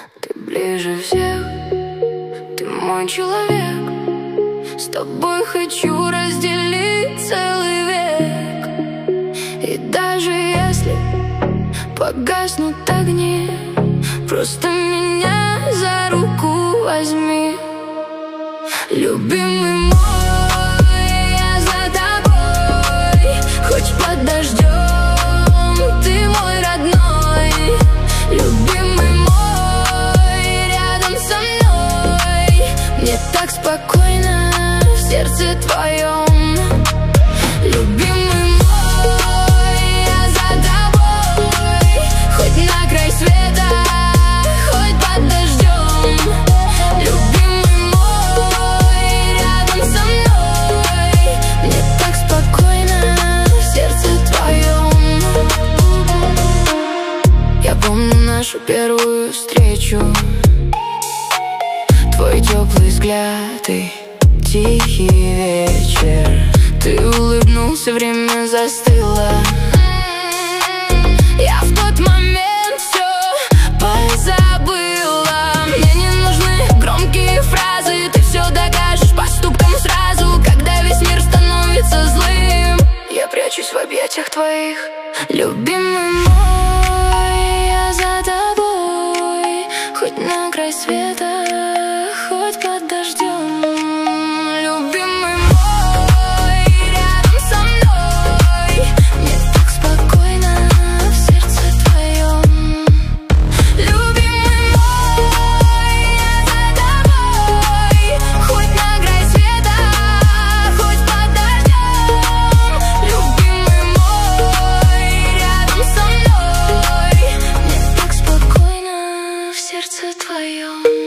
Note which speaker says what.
Speaker 1: Ты ближе всех, ты мой человек. С тобой хочу разделить целый век. И даже если погаснут огни, просто меня за руку возьми. Любимый мой, я за тобой, хоть под дождем, ты мой родной. Любимый мой, рядом со мной, мне так спокойно в сердце твоем. Любимый мой, я за тобой, хоть на край света, хоть под дождем. Любимый мой, рядом со мной, мне так спокойно в сердце твоем. Я помню нашу первую встречу, твой теплый взгляд и тихий вечер. Ты улыбнулся, время застыло. Я в тот момент все позабыла. Мне не нужны громкие фразы, ты все докажешь поступком сразу. Когда весь мир становится злым, я прячусь в объятиях твоих. Любимый мой, я за тобой, хоть на край света, хоть под дождем. Любимый мой, рядом со мной, мне так спокойно в сердце твоем. Любимый мой, я за тобой, хоть на край света, хоть под дождем. Любимый мой, рядом со мной, мне так спокойно в сердце твоем.